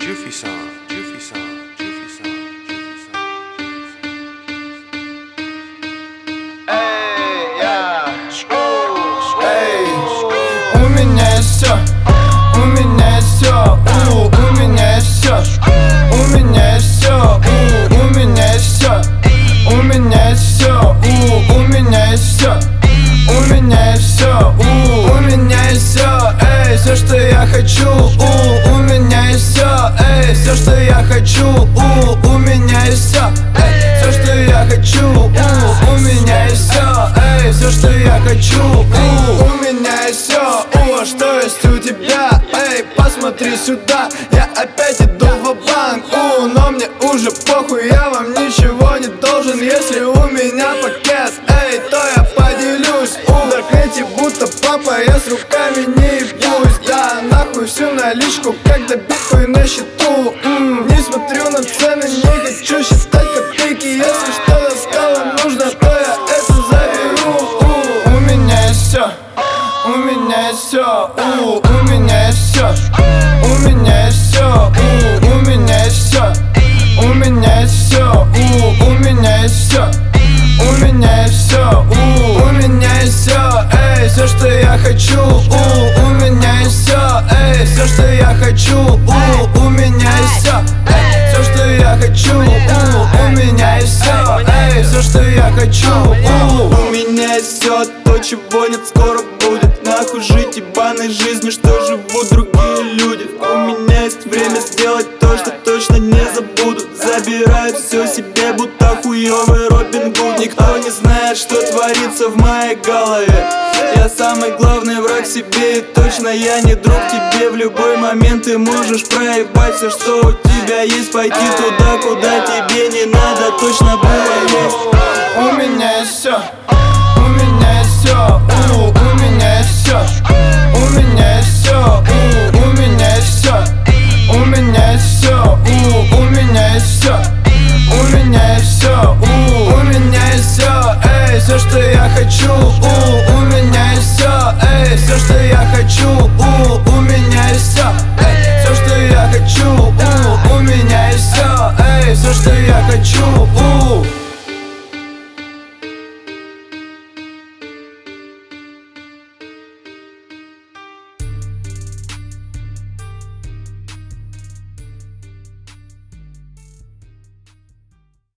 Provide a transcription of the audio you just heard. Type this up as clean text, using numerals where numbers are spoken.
Juffy song, Juffy song, Juffy song, Juffy song. Эй, я, Эй, у меня есть всё, у меня есть всё, у меня есть всё, у меня есть всё, у меня есть всё, у меня есть всё, у меня есть всё, у меня есть всё, у меня есть всё, эй, всё, что я хочу, у меня есть всё, эй, всё, что я хочу, у меня есть всё, эй, всё, что я хочу, у меня есть всё, эй, всё, что я хочу, у меня есть всё, что есть у тебя, эй, посмотри сюда, я опять иду в банк, но мне уже похуй, я вам ничего не должен, если у меня пакет, эй, то я поделюсь, в даркнете будто папа, я с руками не ебусь, да, нахуй всю наличку, когда биткоин на счету, не смотрю на цены, не хочу считать копейки, если что-то стало нужно, то я это заберу, у меня есть всё. У меня есть всё, у меня есть всё, у меня есть всё, у меня есть всё, у меня есть всё, у меня есть всё, у меня есть всё, у меня есть всё, эй, всё, что я хочу, у меня есть всё, эй, всё, что я хочу, у меня есть всё, эй, всё, что я хочу, у меня есть всё, эй, всё, что я хочу, у меня есть все то, чего нет, скоро будет. Нахуй жить ебаной жизнью, что живут другие люди. У меня есть время сделать то, что точно не забудут. Забирают все себе, будто хуёвый Робин Гуд. Никто не знает, что творится в моей голове. Я самый главный враг себе, и точно я не друг тебе. В любой момент ты можешь проебать все, что у тебя есть, пойти туда, куда тебе не надо, точно было есть. у меня есть всё, у меня есть всё, у меня есть всё, у меня есть всё, у меня есть всё, у меня есть всё, у меня есть всё, у меня есть всё, у меня есть всё, эй, всё, что я хочу, у меня есть всё, эй, всё, что я хочу, у меня есть всё, эй, всё, что я хочу, у меня есть всё, эй, всё, что я хочу,